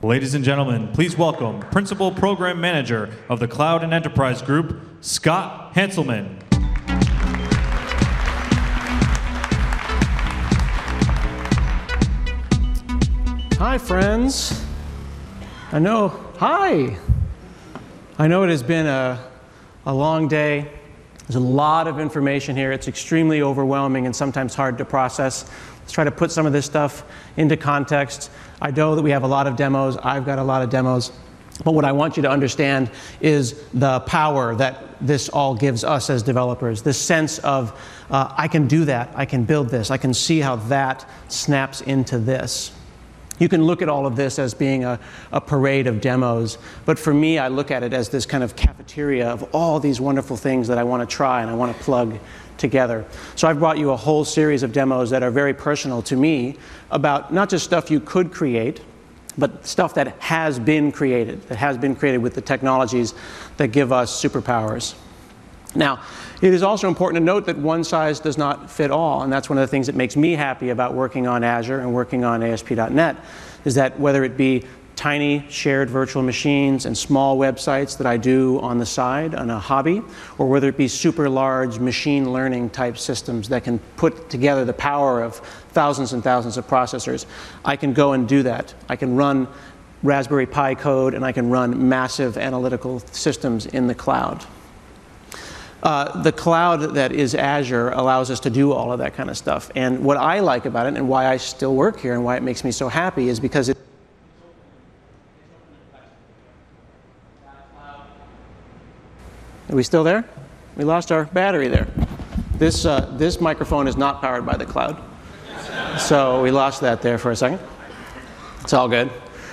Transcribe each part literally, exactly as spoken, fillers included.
Ladies and gentlemen, please welcome Principal Program Manager of the Cloud and Enterprise Group, Scott Hanselman. Hi, friends. I know, hi. I know it has been a, a long day. There's a lot of information here. It's extremely overwhelming and sometimes hard to process. Let's try to put some of this stuff into context. I know that we have a lot of demos. I've got a lot of demos. But what I want you to understand is the power that this all gives us as developers. This sense of, uh, I can do that. I can build this. I can see how that snaps into this. You can look at all of this as being a, a parade of demos, but for me, I look at it as this kind of cafeteria of all these wonderful things that I want to try and I want to plug together. So I've brought you a whole series of demos that are very personal to me about not just stuff you could create, but stuff that has been created, that has been created with the technologies that give us superpowers. Now, it is also important to note that one size does not fit all, and that's one of the things that makes me happy about working on Azure and working on A S P dot net, is that whether it be tiny shared virtual machines and small websites that I do on the side on a hobby, or whether it be super large machine learning type systems that can put together the power of thousands and thousands of processors, I can go and do that. I can run Raspberry Pi code and I can run massive analytical systems in the cloud. Uh, the cloud that is Azure allows us to do all of that kind of stuff. And what I like about it and why I still work here and why it makes me so happy is because it Are we still there? We lost our battery there. This, uh, this microphone is not powered by the cloud. So we lost that there for a second. It's all good.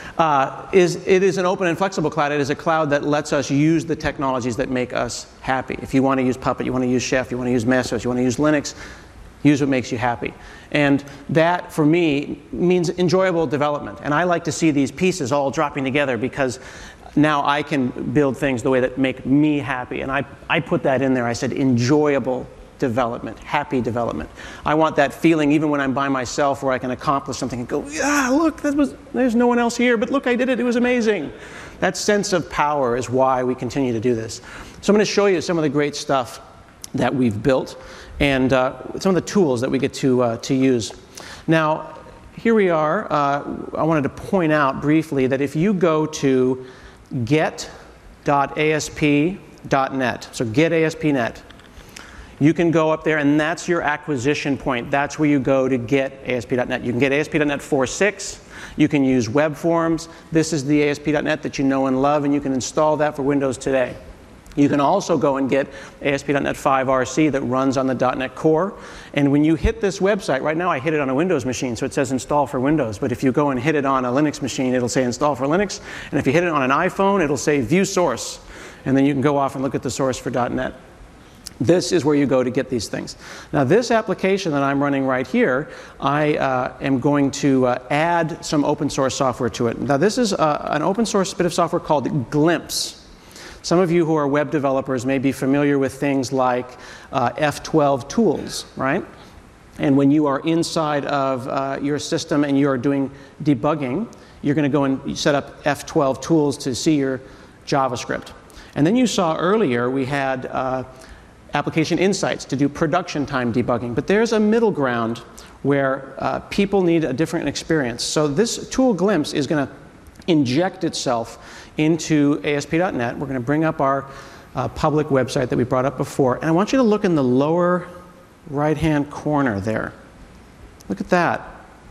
Uh, is, it is an open and flexible cloud. It is a cloud that lets us use the technologies that make us happy. If you want to use Puppet, you want to use Chef, you want to use Mesos, you want to use Linux, use what makes you happy. And that, for me, means enjoyable development. And I like to see these pieces all dropping together because now I can build things the way that make me happy. And I, I put that in there. I said enjoyable development, happy development. I want that feeling even when I'm by myself where I can accomplish something and go, yeah, look, that was, there's no one else here, but look, I did it, it was amazing. That sense of power is why we continue to do this. So I'm going to show you some of the great stuff that we've built and uh, some of the tools that we get to, uh, to use. Now, here we are. Uh, I wanted to point out briefly that if you go to get dot A S P dot net, so get A S P dot net, you can go up there, and that's your acquisition point. That's where you go to get A S P dot net. You can get A S P dot net four point six. You can use web forms. This is the A S P dot net that you know and love, and you can install that for Windows today. You can also go and get A S P dot net five R C that runs on the .NET Core. And when you hit this website, right now I hit it on a Windows machine, so it says install for Windows. But if you go and hit it on a Linux machine, it'll say install for Linux. And if you hit it on an iPhone, it'll say view source. And then you can go off and look at the source for .NET. This is where you go to get these things. Now, this application that I'm running right here, I uh, am going to uh, add some open source software to it. Now, this is uh, an open source bit of software called Glimpse. Some of you who are web developers may be familiar with things like uh, F twelve tools, right? And when you are inside of uh, your system and you are doing debugging, you're going to go and set up F twelve tools to see your JavaScript. And then you saw earlier we had uh, application insights to do production time debugging. But there's a middle ground where uh, people need a different experience. So this tool Glimpse is going to inject itself into A S P dot net. We're going to bring up our uh, public website that we brought up before. And I want you to look in the lower right-hand corner there. Look at that.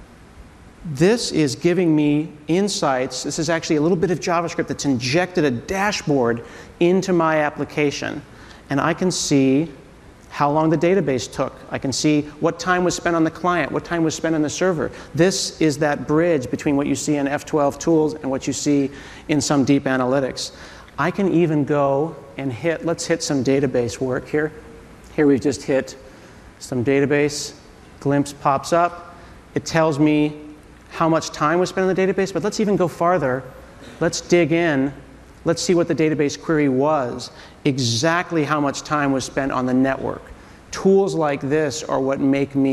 This is giving me insights. This is actually a little bit of JavaScript that's injected a dashboard into my application. And I can see how long the database took. I can see what time was spent on the client, what time was spent on the server. This is that bridge between what you see in F twelve tools and what you see in some deep analytics. I can even go and hit, let's hit some database work here. Here we've just hit some database. Glimpse pops up. It tells me how much time was spent on the database, but let's even go farther. Let's dig in. Let's see what the database query was, exactly how much time was spent on the network. Tools like this are what make me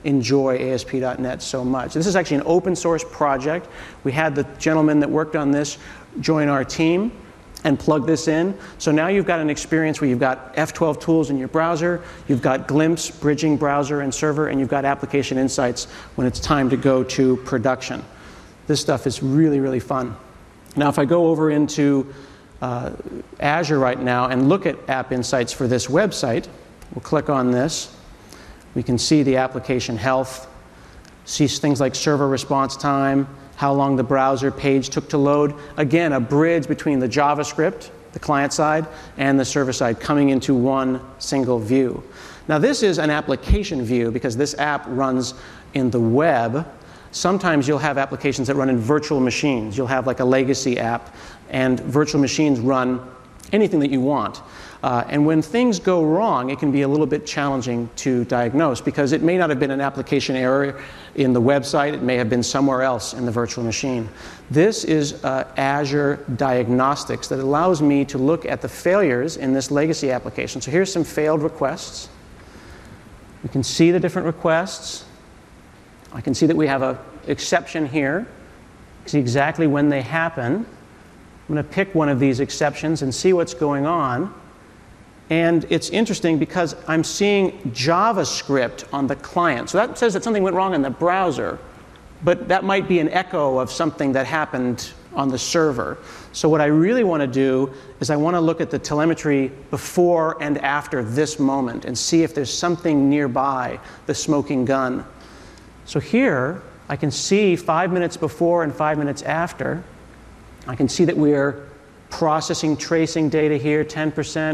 enjoy A S P dot net so much. This is actually an open source project. We had the gentleman that worked on this join our team and plug this in. So now you've got an experience where you've got F twelve tools in your browser, you've got Glimpse bridging browser and server, and you've got application insights when it's time to go to production. This stuff is really, really fun. Now if I go over into uh, Azure right now and look at App Insights for this website, we'll click on this. We can see the application health, see things like server response time, how long the browser page took to load. Again, a bridge between the JavaScript, the client side, and the server side coming into one single view. Now this is an application view because this app runs in the web. Sometimes you'll have applications that run in virtual machines. You'll have like a legacy app, and virtual machines run anything that you want. Uh, and when things go wrong, it can be a little bit challenging to diagnose because it may not have been an application error in the website. It may have been somewhere else in the virtual machine. This is uh, Azure Diagnostics that allows me to look at the failures in this legacy application. So here's some failed requests. We can see the different requests. I can see that we have an exception here. See exactly when they happen. I'm going to pick one of these exceptions and see what's going on. And it's interesting because I'm seeing JavaScript on the client. So that says that something went wrong in the browser, but that might be an echo of something that happened on the server. So what I really want to do is I want to look at the telemetry before and after this moment and see if there's something nearby the smoking gun. So here, I can see five minutes before and five minutes after. I can see that we're processing tracing data here, ten percent.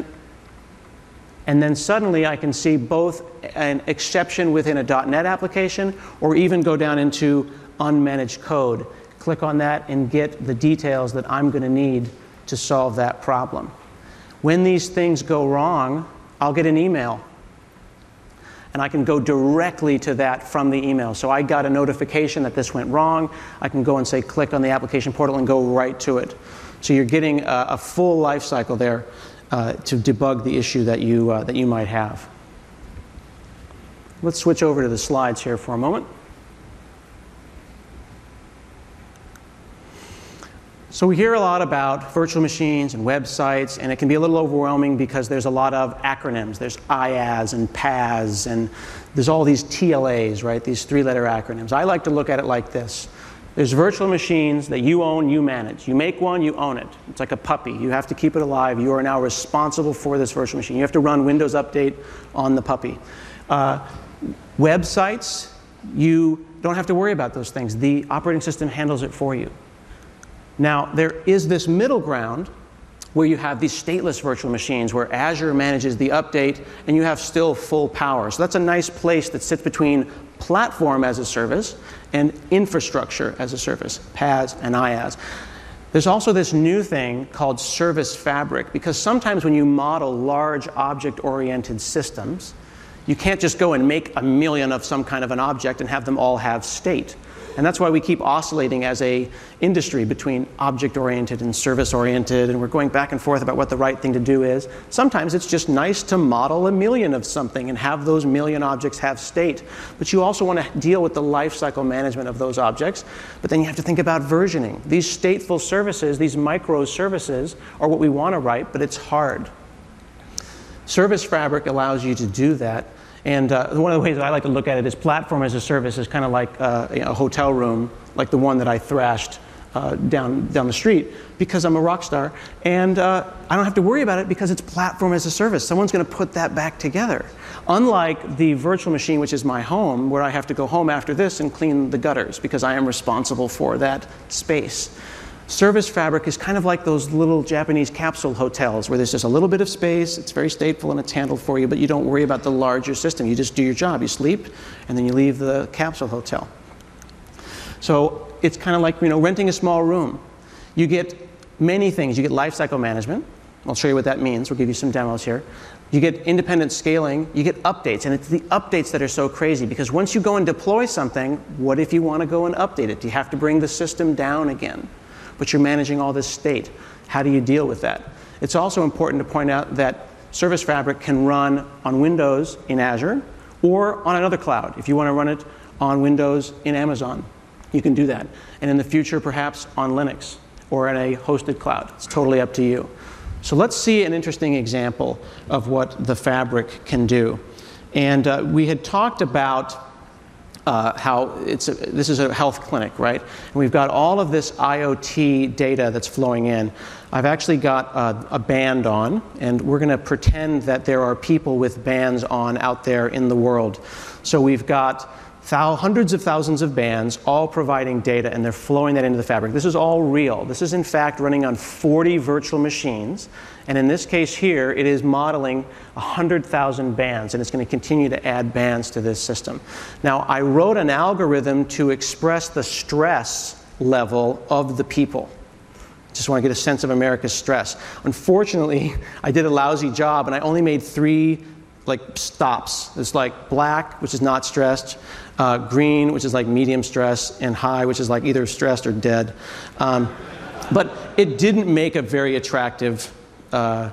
And then suddenly I can see both an exception within a .NET application or even go down into unmanaged code. Click on that and get the details that I'm going to need to solve that problem. When these things go wrong, I'll get an email. And I can go directly to that from the email. So I got a notification that this went wrong. I can go and say click on the application portal and go right to it. So you're getting a, a full life cycle there. Uh, to debug the issue that you, uh, that you might have. Let's switch over to the slides here for a moment. So we hear a lot about virtual machines and websites, and it can be a little overwhelming because there's a lot of acronyms. There's IaaS and P aaS, and there's all these T L As, right? These three-letter acronyms. I like to look at it like this. There's virtual machines that you own, you manage. You make one, you own it. It's like a puppy. You have to keep it alive. You are now responsible for this virtual machine. You have to run Windows Update on the puppy. Uh, websites, you don't have to worry about those things. The operating system handles it for you. Now, there is this middle ground where you have these stateless virtual machines where Azure manages the update and you have still full power. So that's a nice place that sits between platform as a service and infrastructure as a service, P aaS and I aaS. There's also this new thing called Service Fabric, because sometimes when you model large object-oriented systems, you can't just go and make a million of some kind of an object and have them all have state. And that's why we keep oscillating as a industry between object-oriented and service-oriented, and we're going back and forth about what the right thing to do is. Sometimes it's just nice to model a million of something and have those million objects have state. But you also want to deal with the lifecycle management of those objects. But then you have to think about versioning. These stateful services, these microservices, are what we want to write, but it's hard. Service Fabric allows you to do that. And uh, one of the ways that I like to look at it is platform as a service is kind of like uh, you know, a hotel room, like the one that I thrashed uh, down, down the street, because I'm a rock star. And uh, I don't have to worry about it because it's platform as a service. Someone's going to put that back together. Unlike the virtual machine, which is my home, where I have to go home after this and clean the gutters because I am responsible for that space. Service Fabric is kind of like those little Japanese capsule hotels where there's just a little bit of space, it's very stateful and it's handled for you, but you don't worry about the larger system. You just do your job. You sleep, and then you leave the capsule hotel. So it's kind of like, you know, renting a small room. You get many things. You get lifecycle management. I'll show you what that means. We'll give you some demos here. You get independent scaling. You get updates, and it's the updates that are so crazy, because once you go and deploy something, what if you want to go and update it? Do you have to bring the system down again? But you're managing all this state. How do you deal with that? It's also important to point out that Service Fabric can run on Windows in Azure or on another cloud. If you want to run it on Windows in Amazon, you can do that. And in the future, perhaps on Linux or in a hosted cloud. It's totally up to you. So let's see an interesting example of what the Fabric can do. And uh, we had talked about uh, how it's a, this is a health clinic, right? And we've got all of this IoT data that's flowing in. I've actually got a, a band on, and we're going to pretend that there are people with bands on out there in the world. So we've got thou- hundreds of thousands of bands all providing data, and they're flowing that into the Fabric. This is all real. This is, in fact, running on forty virtual machines. And in this case here, it is modeling one hundred thousand bands, and it's going to continue to add bands to this system. Now, I wrote an algorithm to express the stress level of the people. Just want to get a sense of America's stress. Unfortunately, I did a lousy job, and I only made three like stops. It's like black, which is not stressed, uh, green, which is like medium stress, and high, which is like either stressed or dead. Um, but it didn't make a very attractive uh,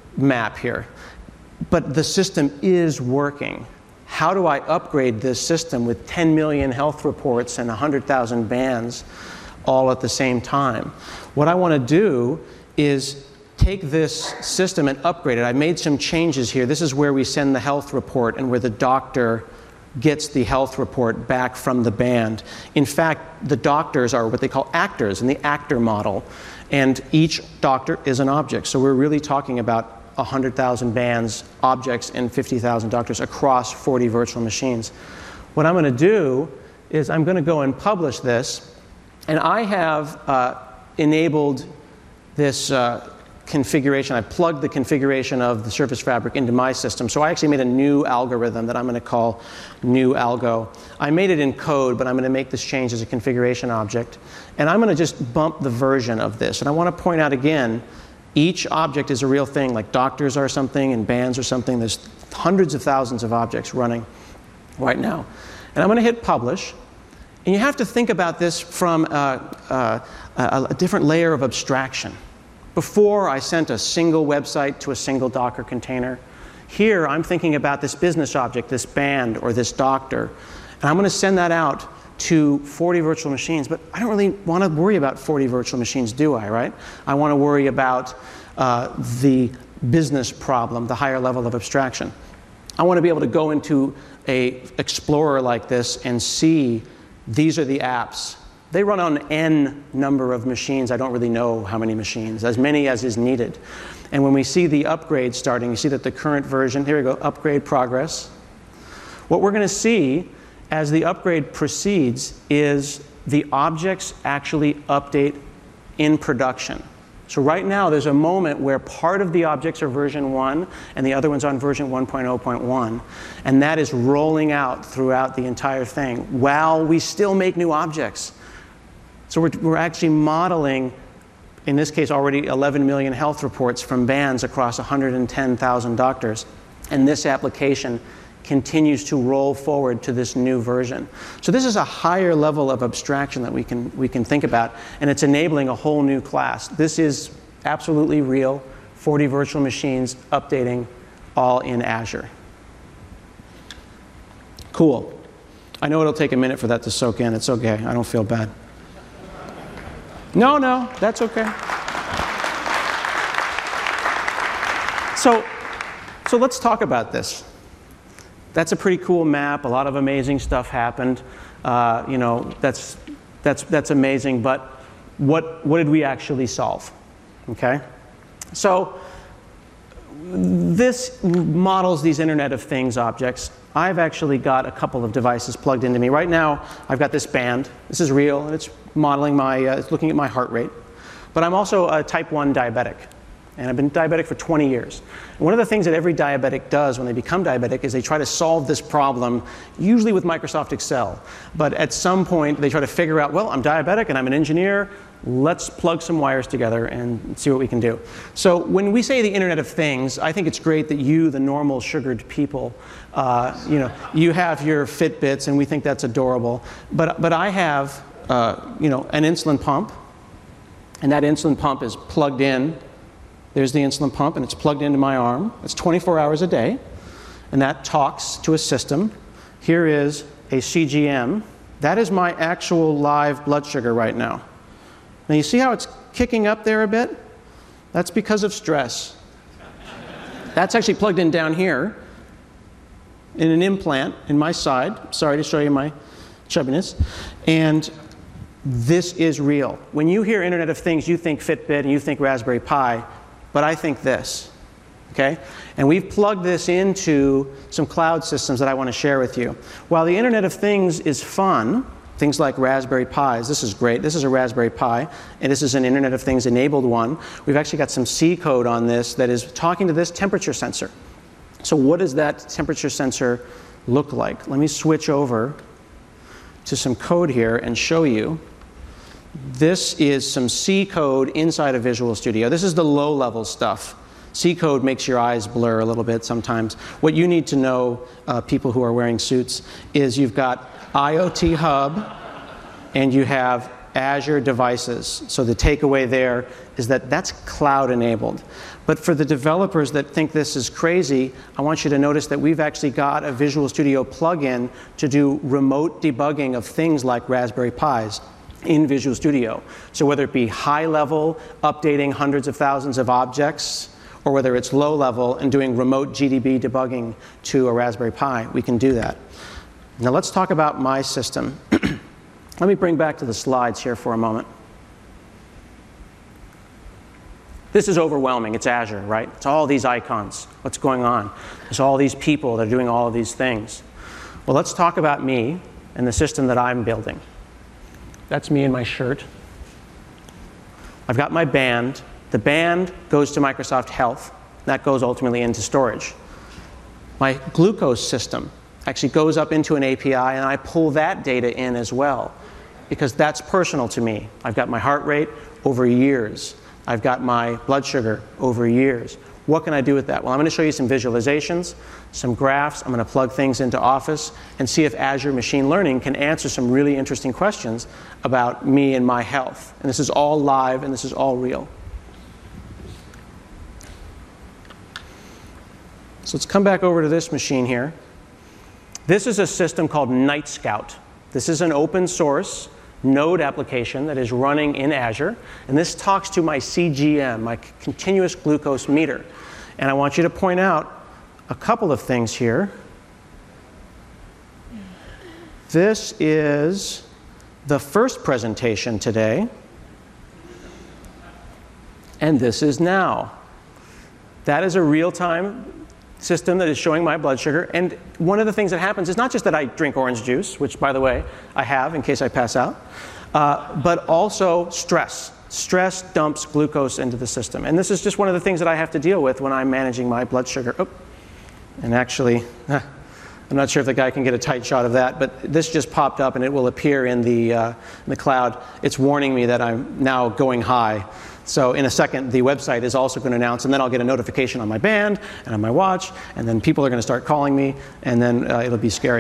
map here. But the system is working. How do I upgrade this system with ten million health reports and one hundred thousand bands all at the same time? What I want to do is take this system and upgrade it. I made some changes here. This is where we send the health report and where the doctor gets the health report back from the band. In fact, the doctors are what they call actors in the actor model, and each doctor is an object. So we're really talking about one hundred thousand bands, objects, and fifty thousand doctors across forty virtual machines. What I'm going to do is I'm going to go and publish this, and I have uh, enabled this uh, configuration. I plugged the configuration of the Surface Fabric into my system. So I actually made a new algorithm that I'm going to call new algo. I made it in code, but I'm going to make this change as a configuration object. And I'm going to just bump the version of this. And I want to point out again, each object is a real thing, like doctors are something and bands are something. There's hundreds of thousands of objects running right now. And I'm going to hit publish. And you have to think about this from uh, uh, a, a different layer of abstraction. Before, I sent a single website to a single Docker container. Here, I'm thinking about this business object, this band, or this doctor. And I'm going to send that out to forty virtual machines. But I don't really want to worry about forty virtual machines, do I, right? I want to worry about uh, the business problem, the higher level of abstraction. I want to be able to go into a Explorer like this and see these are the apps. They run on n number of machines. I don't really know how many machines, as many as is needed. And when we see the upgrade starting, you see that the current version, here we go, upgrade progress. What we're going to see as the upgrade proceeds is the objects actually update in production. So right now, there's a moment where part of the objects are version one, and the other one's on version one point oh point one. And that is rolling out throughout the entire thing while we still make new objects. So we're, we're actually modeling, in this case, already eleven million health reports from bands across one hundred ten thousand doctors. And this application continues to roll forward to this new version. So this is a higher level of abstraction that we can, we can think about, and it's enabling a whole new class. This is absolutely real, forty virtual machines updating all in Azure. Cool. I know it'll take a minute for that to soak in. It's okay. I don't feel bad. No, no, that's okay. So, so let's talk about this. That's a pretty cool map. A lot of amazing stuff happened. Uh, you know, that's, that's, that's amazing. But what, what did we actually solve? Okay? So this models these Internet of Things objects. I've actually got a couple of devices plugged into me. Right now, I've got this band. This is real, and it's modeling my, uh, it's looking at my heart rate. But I'm also a type one diabetic. And I've been diabetic for twenty years. And one of the things that every diabetic does when they become diabetic is they try to solve this problem, usually with Microsoft Excel. But at some point, they try to figure out, well, I'm diabetic and I'm an engineer. Let's plug some wires together and see what we can do. So when we say the Internet of Things, I think it's great that you, the normal sugared people, uh, you know, you have your Fitbits, and we think that's adorable. But, but I have, uh, you know, an insulin pump, and that insulin pump is plugged in. There's the insulin pump, and it's plugged into my arm. It's twenty-four hours a day. and that talks to a system. Here is a C G M. That is my actual live blood sugar right now. Now you see how it's kicking up there a bit? That's because of stress. That's actually plugged in down here in an implant in my side. Sorry to show you my chubbiness. And this is real. When you hear Internet of Things, you think Fitbit and you think Raspberry Pi, but I think this. Okay? And we've plugged this into some cloud systems that I want to share with you. While the Internet of Things is fun, things like Raspberry Pis, this is great. This is a Raspberry Pi, and this is an Internet of Things enabled one. We've actually got some C code on this that is talking to this temperature sensor. So what does that temperature sensor look like? Let me switch over to some code here and show you. This is some C code inside of Visual Studio. This is the low-level stuff. C code makes your eyes blur a little bit sometimes. What you need to know, uh, people who are wearing suits, is you've got IoT Hub and you have Azure devices. So the takeaway there is that that's cloud enabled. But for the developers that think this is crazy, I want you to notice that we've actually got a Visual Studio plugin to do remote debugging of things like Raspberry Pis in Visual Studio. So whether it be high level, updating hundreds of thousands of objects, or whether it's low level and doing remote G D B debugging to a Raspberry Pi, we can do that. Now let's talk about my system. Let me bring back to the slides here for a moment. This is overwhelming. It's Azure, right? It's all these icons. What's going on? There's all these people that are doing all of these things. Well, let's talk about me and the system that I'm building. That's me in my shirt. I've got my band. The band goes to Microsoft Health. That goes ultimately into storage. My glucose system actually goes up into an A P I, and I pull that data in as well, because that's personal to me. I've got my heart rate over years. I've got my blood sugar over years. What can I do with that? Well, I'm going to show you some visualizations, some graphs. I'm going to plug things into Office and see if Azure Machine Learning can answer some really interesting questions about me and my health. And this is all live, and this is all real. So let's come back over to this machine here. This is a system called NightScout. This is an open source node application that is running in Azure. And this talks to my C G M, my continuous glucose meter. And I want you to point out a couple of things here. This is the first presentation today. And this is now. That is a real-time system that is showing my blood sugar. And one of the things that happens is not just that I drink orange juice, which, by the way, I have in case I pass out, uh, but also stress. Stress dumps glucose into the system. And this is just one of the things that I have to deal with when I'm managing my blood sugar. Oh, and actually, I'm not sure if the guy can get a tight shot of that, but this just popped up and it will appear in the, uh, in the cloud. It's warning me that I'm now going high. So in a second, the website is also going to announce, and then I'll get a notification on my band and on my watch, and then people are going to start calling me, and then uh, it'll be scary.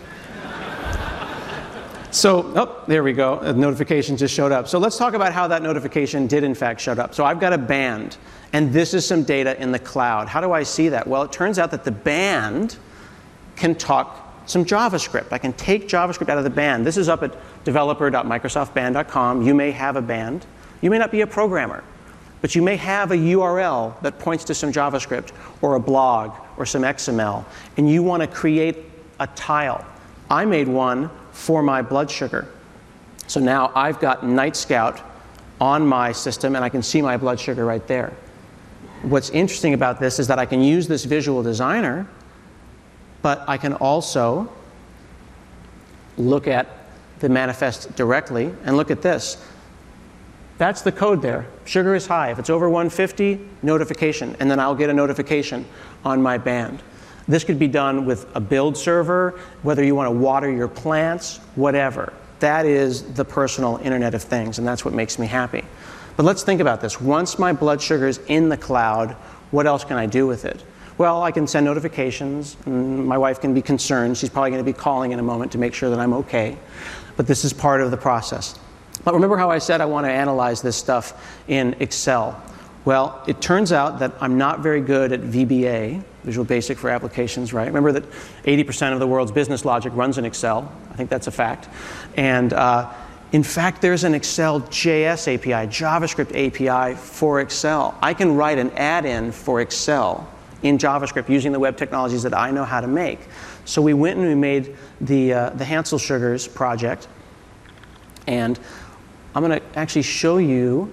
So, oh, there we go. A notification just showed up. So let's talk about how that notification did in fact show up. So I've got a band, and this is some data in the cloud. How do I see that? Well, it turns out that the band can talk some JavaScript. I can take JavaScript out of the band. This is up at developer dot microsoft band dot com. You may have a band. You may not be a programmer, but you may have a U R L that points to some JavaScript or a blog or some X M L, and you want to create a tile. I made one for my blood sugar. So now I've got NightScout on my system, and I can see my blood sugar right there. What's interesting about this is that I can use this visual designer, but I can also look at the manifest directly and look at this. That's the code there. Sugar is high. If it's over one fifty, notification, and then I'll get a notification on my band. This could be done with a build server, whether you want to water your plants, whatever. That is the personal Internet of Things, and that's what makes me happy. But let's think about this. Once my blood sugar is in the cloud, what else can I do with it? Well, I can send notifications. My wife can be concerned. She's probably going to be calling in a moment to make sure that I'm okay. But this is part of the process. But remember how I said I want to analyze this stuff in Excel? Well, it turns out that I'm not very good at V B A. Visual Basic for applications, right? Remember that eighty percent of the world's business logic runs in Excel. I think that's a fact. And uh, in fact, there's an Excel J S A P I, JavaScript A P I for Excel. I can write an add-in for Excel in JavaScript using the web technologies that I know how to make. So we went and we made the, uh, the Hansel Sugars project. And I'm going to actually show you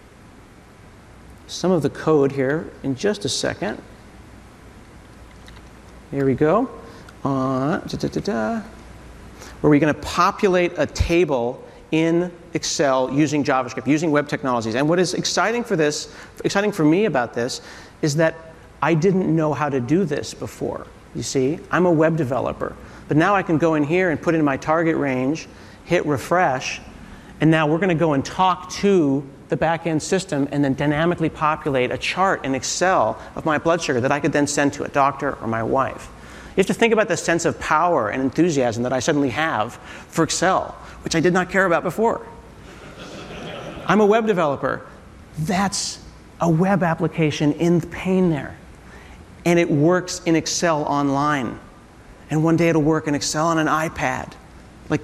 some of the code here in just a second. Here we go. Uh, da, da, da, da. Where we're going to populate a table in Excel using JavaScript, using web technologies. And what is exciting for this, exciting for me about this, is that I didn't know how to do this before. You see, I'm a web developer. But now I can go in here and put in my target range, hit refresh, and now we're going to go and talk to the back-end system and then dynamically populate a chart in Excel of my blood sugar that I could then send to a doctor or my wife. You have to think about the sense of power and enthusiasm that I suddenly have for Excel, which I did not care about before. I'm a web developer. That's a web application in pain there. And it works in Excel online. And one day it'll work in Excel on an iPad. Like,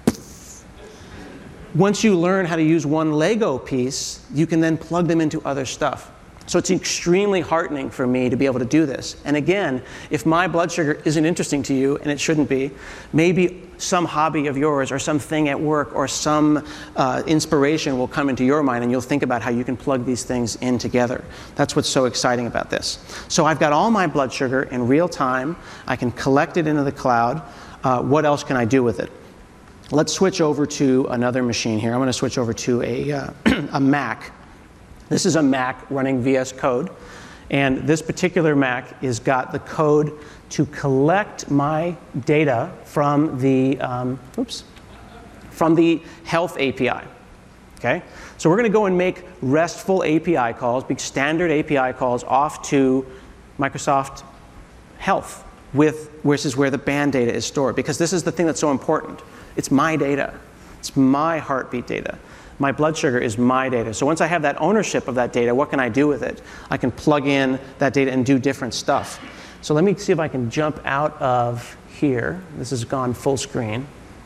once you learn how to use one Lego piece, you can then plug them into other stuff. So it's extremely heartening for me to be able to do this. And again, if my blood sugar isn't interesting to you, and it shouldn't be, maybe some hobby of yours or something at work or some uh, inspiration will come into your mind and you'll think about how you can plug these things in together. That's what's so exciting about this. So I've got all my blood sugar in real time. I can collect it into the cloud. Uh, what else can I do with it? Let's switch over to another machine here. I'm going to switch over to a, uh, a Mac. This is a Mac running V S Code. And this particular Mac has got the code to collect my data from the, um, oops, from the Health A P I. Okay? So we're going to go and make RESTful A P I calls, big standard A P I calls off to Microsoft Health, with, which is where the band data is stored. Because this is the thing that's so important. It's my data. It's my heartbeat data. My blood sugar is my data. So once I have that ownership of that data, what can I do with it? I can plug in that data and do different stuff. So let me see if I can jump out of here. This has gone full screen.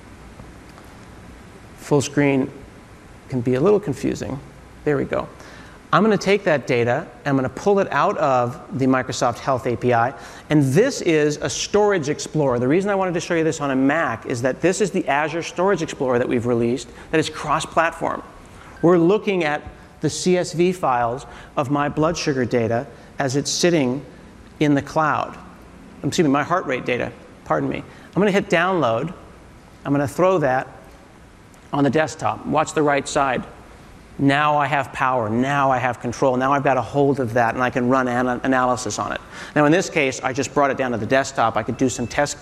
Full screen can be a little confusing. There we go. I'm going to take that data, I'm going to pull it out of the Microsoft Health A P I, and this is a Storage Explorer. The reason I wanted to show you this on a Mac is that this is the Azure Storage Explorer that we've released that is cross-platform. We're looking at the C S V files of my blood sugar data as it's sitting in the cloud. Excuse me, my heart rate data, pardon me. I'm going to hit download. I'm going to throw that on the desktop. Watch the right side. Now I have power. Now I have control. Now I've got a hold of that, and I can run an analysis on it. Now in this case, I just brought it down to the desktop. I could do some test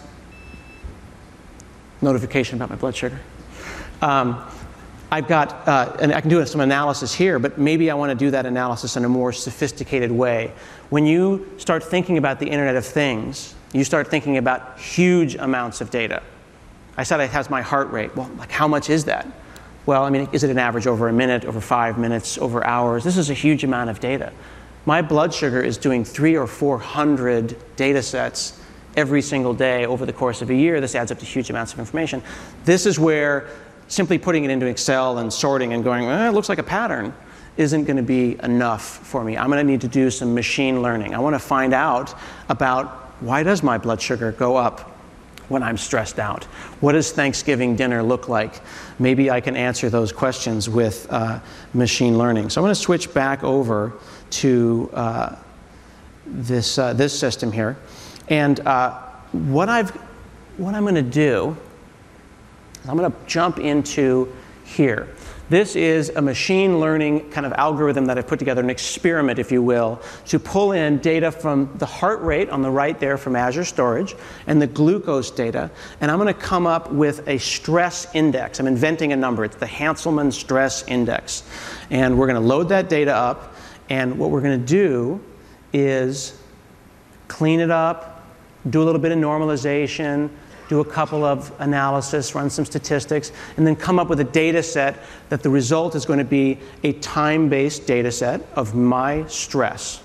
notification about my blood sugar. Um, I've got, uh, and I can do some analysis here, but maybe I want to do that analysis in a more sophisticated way. When you start thinking about the Internet of Things, you start thinking about huge amounts of data. I said it has my heart rate. Well, like how much is that? Well, I mean, is it an average over a minute, over five minutes, over hours? This is a huge amount of data. My blood sugar is doing three or four hundred data sets every single day over the course of a year. This adds up to huge amounts of information. This is where simply putting it into Excel and sorting and going, eh, it looks like a pattern, isn't going to be enough for me. I'm going to need to do some machine learning. I want to find out about why does my blood sugar go up when I'm stressed out? What does Thanksgiving dinner look like? Maybe I can answer those questions with uh, machine learning. So I'm going to switch back over to uh, this, uh, this system here. And uh, what, I've, what I'm going to do is I'm going to jump into here. This is a machine learning kind of algorithm that I've put together, an experiment, if you will, to pull in data from the heart rate on the right there from Azure Storage and the glucose data. And I'm going to come up with a stress index. I'm inventing a number. It's the Hanselman Stress Index. And we're going to load that data up. And what we're going to do is clean it up, do a little bit of normalization, do a couple of analysis, run some statistics, and then come up with a data set that the result is going to be a time-based data set of my stress.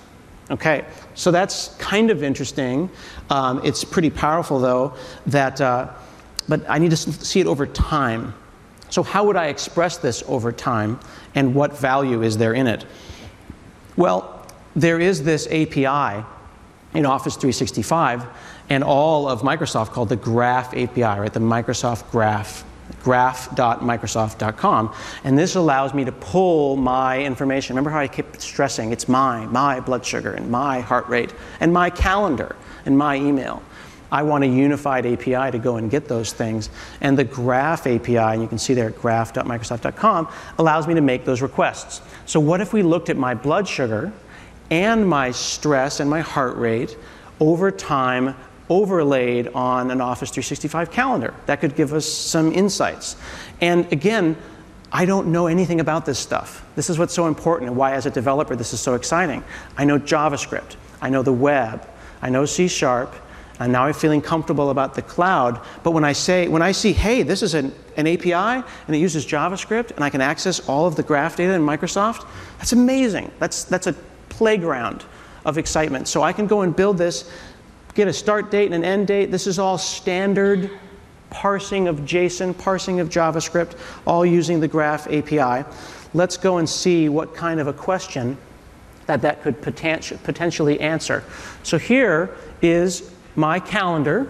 Okay, so that's kind of interesting. Um, it's pretty powerful, though, that, uh, but I need to see it over time. So how would I express this over time, and what value is there in it? Well, there is this A P I in Office three sixty-five and all of Microsoft called the Graph A P I, right? The Microsoft Graph, graph dot microsoft dot com. And this allows me to pull my information. Remember how I kept stressing it's my, my blood sugar, and my heart rate, and my calendar, and my email. I want a unified A P I to go and get those things. And the Graph A P I, and you can see there at graph dot microsoft dot com, allows me to make those requests. So what if we looked at my blood sugar and my stress and my heart rate over time overlaid on an Office three sixty-five calendar? That could give us some insights. And again, I don't know anything about this stuff. This is what's so important and why as a developer this is so exciting. I know JavaScript, I know the web, I know C Sharp, and now I'm feeling comfortable about the cloud. But when I say, when I see, hey, this is an, an A P I and it uses JavaScript and I can access all of the graph data in Microsoft, that's amazing. That's, that's a playground of excitement. So I can go and build this, get a start date and an end date. This is all standard parsing of JSON, parsing of JavaScript, all using the Graph A P I. Let's go and see what kind of a question that that could poten- potentially answer. So here is my calendar,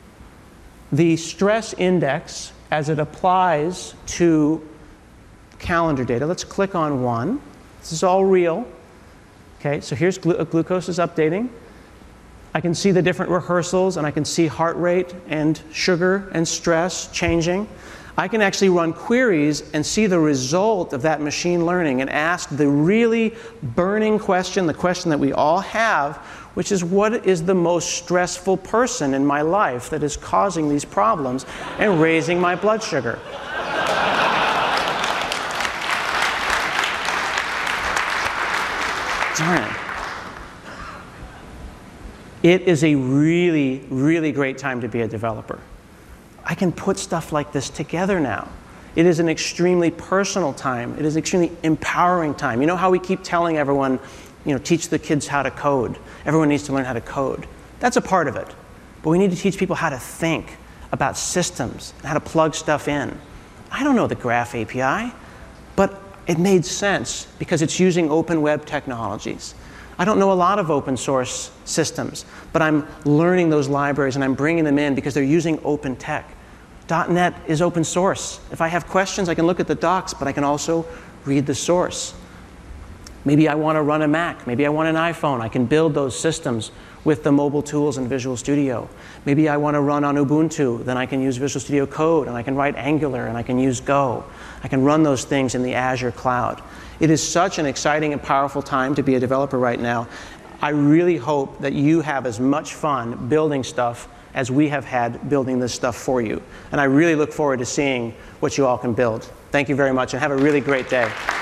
the stress index as it applies to calendar data. Let's click on one. This is all real. Okay, so here's glu- glucose is updating. I can see the different rehearsals, and I can see heart rate and sugar and stress changing. I can actually run queries and see the result of that machine learning and ask the really burning question, the question that we all have, which is, what is the most stressful person in my life that is causing these problems and raising my blood sugar? Darn it. It is a really, really great time to be a developer. I can put stuff like this together now. It is an extremely personal time. It is an extremely empowering time. You know how we keep telling everyone, you know, teach the kids how to code. Everyone needs to learn how to code. That's a part of it. But we need to teach people how to think about systems, and how to plug stuff in. I don't know the Graph A P I, but it made sense because it's using open web technologies. I don't know a lot of open source systems, but I'm learning those libraries and I'm bringing them in because they're using open tech. dot net is open source. If I have questions, I can look at the docs, but I can also read the source. Maybe I want to run a Mac. Maybe I want an iPhone. I can build those systems with the mobile tools in Visual Studio. Maybe I want to run on Ubuntu. Then I can use Visual Studio Code, and I can write Angular, and I can use Go. I can run those things in the Azure cloud. It is such an exciting and powerful time to be a developer right now. I really hope that you have as much fun building stuff as we have had building this stuff for you. And I really look forward to seeing what you all can build. Thank you very much, and have a really great day.